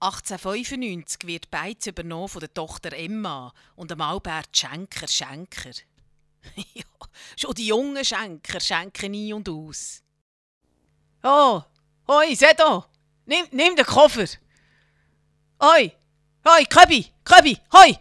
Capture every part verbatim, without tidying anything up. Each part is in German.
achtzehnhundertfünfundneunzig wird Beiz übernommen von der Tochter Emma und dem Albert Schenker Schenker. Ja, schon die jungen Schenker schenken ein und aus. «Oh, hoi, Sedo, nimm, nimm den Koffer. Hoi, hoi, Köbi, Köbi, hoi.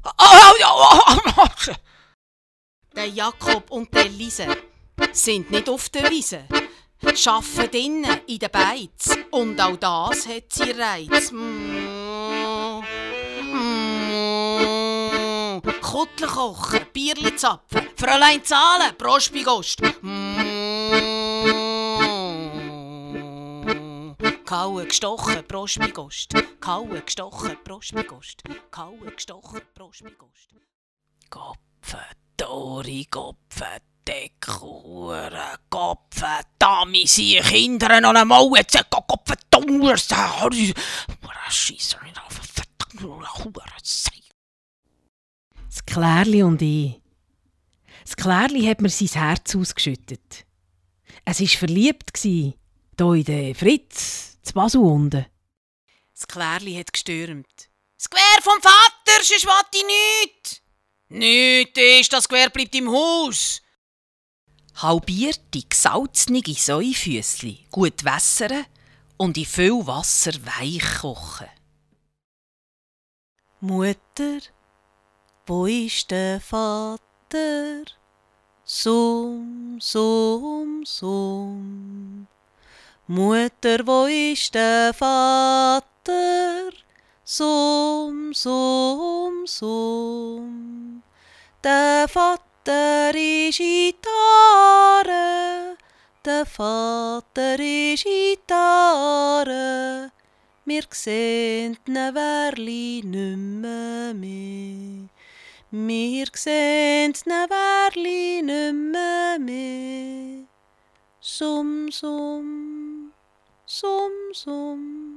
Der Jakob und der Lise sind nicht auf der Wiese, arbeiten drinnen in den Beiz und auch das hat sie Reiz. Mm. Mm. Kuttler kochen, Bierli zapfen, Fräulein zahlen, Prostbigost. Mm. Kauen gestochen, Prostbigost. Kauen gestochen, Prostbigost. Kauen gestochen, Prostbigost. Kopfe, Tori, Kopfe, Deckhure, Kopfe, Dami, sie Kinder an einem Mauer, Zecke, Kopfe, Dunger, Sahari, Scheisser, Das Klärli und ich. Das Klärli hat mir sein Herz ausgeschüttet. Es war verliebt, hier in den Fritz, zu Basel unten. Das Klärli hat gestürmt. «Das Gewehr vom Vater, sonst will ich nichts!» «Nichts ist, das Gewehr bleibt im Haus!» Halbierte, gesalznige Säufüssli gut wässern und in viel Wasser weich kochen. Mutter, wo ist der Vater? Summ, summ, summ. Mutter, wo ist der Vater? Summ, summ, summ. Der Vater ist in die Aare, der Vater ist in die Aare. Wir sehen ne Wärli nimmer mehr. Wir sehen ne Wärli nimmer mehr. Summ, summ, summ, summ.